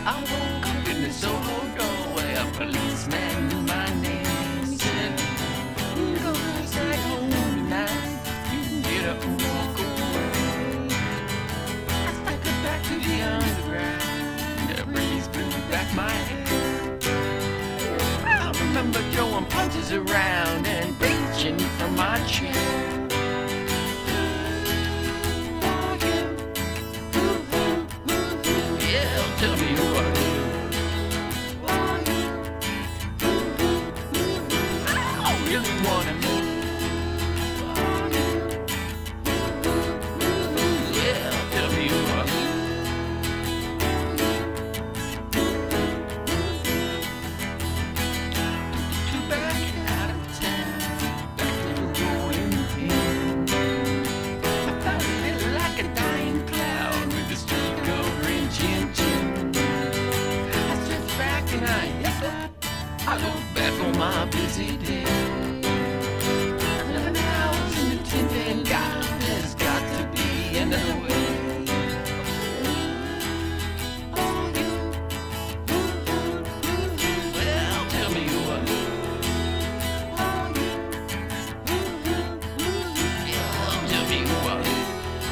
I woke up in the Soho doorway. A policeman knew my name. He said, "Go right home tonight. You can get up and walk away." I staggered back to the underground. The breeze blew back my hair. I remember throwing punches around and reaching for my chair. Tell me who are you? I really wanna know. Yeah, tell me who are you? Back out of town, back to the rolling pin. I felt a little like a dying cloud with the streak of chin chin. I look back on my busy day. 11 hours in the tent and God, there's got to be another way. Oh, you. Well, tell me who are you? Oh, you. Yeah, tell me who are you?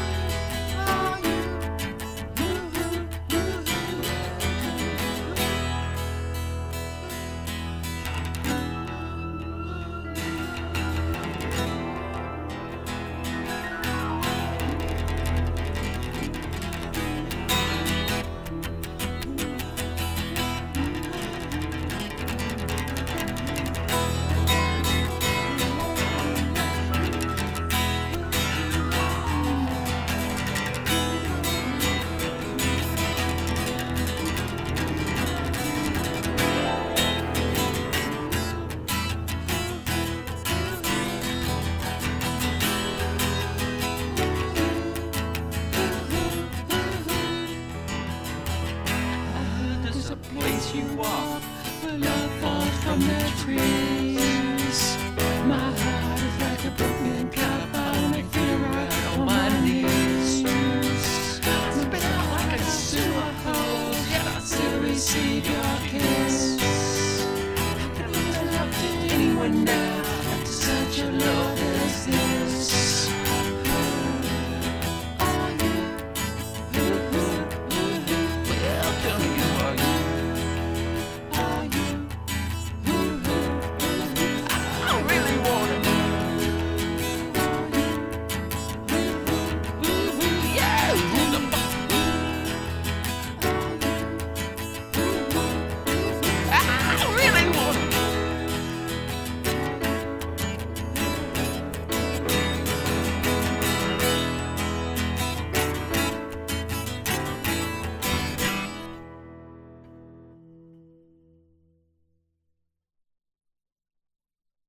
Place you walk, where love falls from their trees. My heart is like a broken cup, I'll make feel right on my knees. Spit out like a sewer hose, yet I still receive your kiss. How can I love to anyone now?